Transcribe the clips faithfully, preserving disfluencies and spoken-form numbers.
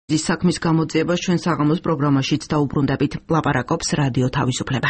საქმის გამოძიებას ჩვენ საღამოს პროგრამაშიც დაუბრუნდებით. ლაპარაკობს რადიო თავისუფლება.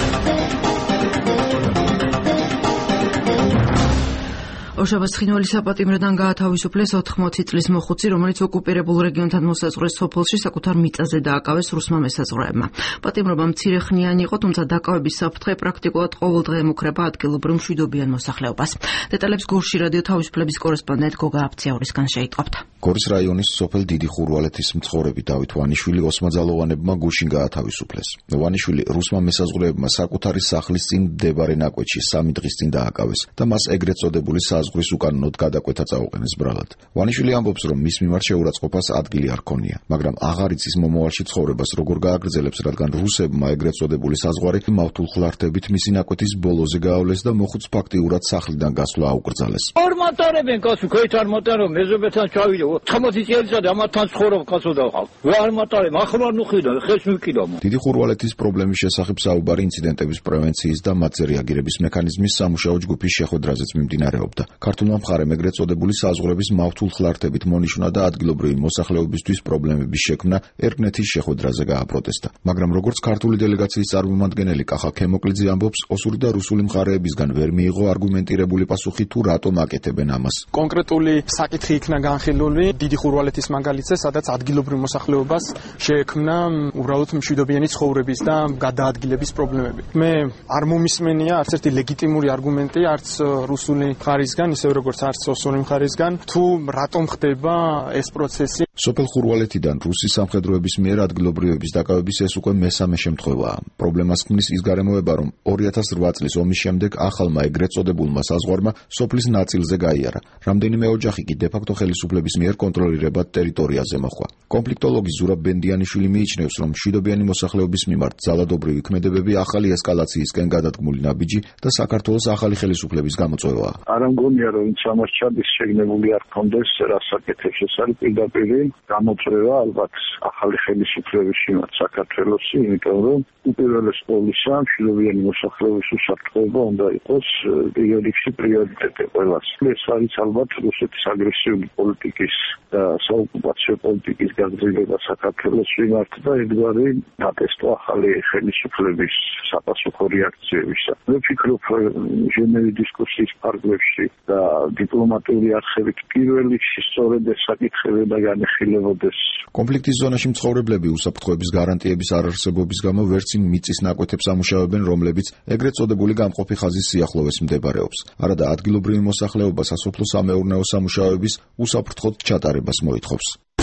ოშაბას ცხინველი საპატიმროდან გაათავისუფლეს ოთხმოცი წლის მოხუცი, რომელიც ოკუპირებულ რეგიონთან მოსაზღვრეს სოფელში საკუთარ მიწაზე დააკავეს რუსმა მესაზღვრეებმა. პატიმრობა მცირეხნიანი იყო, თუმცა დაკავების საფრთხე პრაქტიკულად ყოველდღე ემუქრება ადგილობრივ მშვიდობიან მოსახლეობას. დეტალებს გორში რადიო თავისუფლების კორესპონდენტ გოგა აფციაურისგან შეიტყობთ. გორის რაიონის სოფელ დიდი ხურვალეთის მცხოვრები დავით ვანიშვილი ოსმაძალოვანებმა გუშინ გაათავისუფლეს. ვანიშვილი რუსმა მესაზღვრეებმა საკუთარი სახლის წინ მდებარე ნაკვეთში სამი დღის წინ დააკავეს და მას ეგრეთ წოდებული საზღვრის უკანონოდ გადაკვეთა წაუყენეს ბრალად. ვანიშვილი ამბობს, რომ მის მიმართ შეურაცხყოფას ადგილი არ ჰქონია, მაგრამ აღარ იცის მომავალში ცხოვრებას როგორ გააგრძელებს, რადგან რუსებმა ეგრეთ წოდებული საზღვარი მავთულ ხლართებით მისი ნაკვეთის ბოლოზე გაავლეს და მოხუც ფაქტიურად სახლიდან გასვლა აუკრძალეს. ორ მატარებენ კაცო, ქეთ არ მატარო, მეზობეთთან ჩავიდე. ოთხმოცი წელიწადი ამათთან ცხოვრობ კაცო და ხალ. ვერ მატარებ, ახლა ნუხიდა, ხეს მიკიდო. დიდი ხურვალეთის პრობლემის შესახებ საუბარი ინციდენტების პრევენციის და მათზე რეაგირების მექანიზმის სამუშაო ჯგუფის შეხვედრაზეც მიმდინარეობდა. ქართულმა მხარემ ეგრეთ წოდებული საზღვრების მავთულ ხლართებით მონიშნა და ადგილობრივი მოსახლეობისთვის პრობლემების შექმნა ერგნეთის შეხვედრაზე გააპროტესტა. მაგრამ როგორც ქართული დელეგაციის წარმომადგენელი კახა ქემოკლიძე ამბობს, ოსური და რუსული მხარეებისგან ვერ მიიღო არგუმენტირებული პასუხი თუ რატომ აკეთებენ ამას. კონკრეტული საკითხი იქნა განხილული დიდი ხურვალეთის მაგალითზე, სადაც ადგილობრივ მოსახლეობას შეექმნა უბრალოდ მშვიდობიანი ცხოვრების და გადაადგილების პრობლემები. მე არ მომისმენია არც ერთი ლეგიტიმური არგუმენტი, არც რუსული მხარისგან, ისე როგორც არც ოსური მხარისგან, თუ რატომ ხდება ეს პროცესი. სოფელ ხურვალეთიდან რუსი სამხედროების მიერ ადგილობრივების დაკავების ეს უკვე მესამე შემთხვევაა. პრობლემას ქმნის ის გარემოება, რომ ორი ათას რვა წლის ომის შემდეგ ახალმა ეგრეთ წოდებულმა საზღვარმა სოფლის ნაწილზე გაიარა. რამდენიმე ოჯახი კი დე-ფაქტო ხელისუფლების მიერ კონტროლირებად ტერიტორიაზე მოხვდა. კონფლიქტოლოგი ზურაბ ბენდიანიშვილი მიიჩნევს, რომ მშვიდობიანი მოსახლეობის მიმართ ძალადობრივი ქმედებები ახალი ესკალაციისკენ გადადგმული ნაბიჯი და საქართველოს ახალი ხელისუფლების გამოწვევაა. არ ამგონია, რომ ამას ჩადის შეგნებული არ ქონდეს რასაკეთებს. ეს არის პირდაპირი გამოწვევა ალბათ ახალი ხელისუფლების მიმართ საქართველოსი, იმიტომ რომ უპირველეს ყოვლისა მშვიდობიანი მოსახლეობის უსაფრთხოება უნდა იყოს პერიოდiksi პრიორიტეტი ყველას. ეს არის ალბათ რუსეთის აგრესიული პოლიტიკის და საოკუპაციო პოლიტიკის გაგრძელება საქართველოს მიმართ და ეგგვარი დატესტვა ახალი ხელისუფლების საპასუხო რეაქციებისა. მე ვფიქრობ, ჟენევის დისკუსიის ფარგლებში და დიპლომატიური არხებით პირველ რიგში სწორედ ეს საკითხები და განეხილებოდეს. კონფლიქტის ზონაში მცხოვრებლები უსაფრთხოების გარანტიების არარსებობის გამო ვერცინ მიწის ნაკვეთებს ამუშავებენ, რომლებიც ეგრეთ წოდებული გამყოფი ხაზის სიახლოვეს მდებარეობს. არადა ადგილობრივი მოსახლეობა სასოფლო-სამეურნეო სამუშაოების უსაფრთხოდ ჩატარებას მოითხოვს.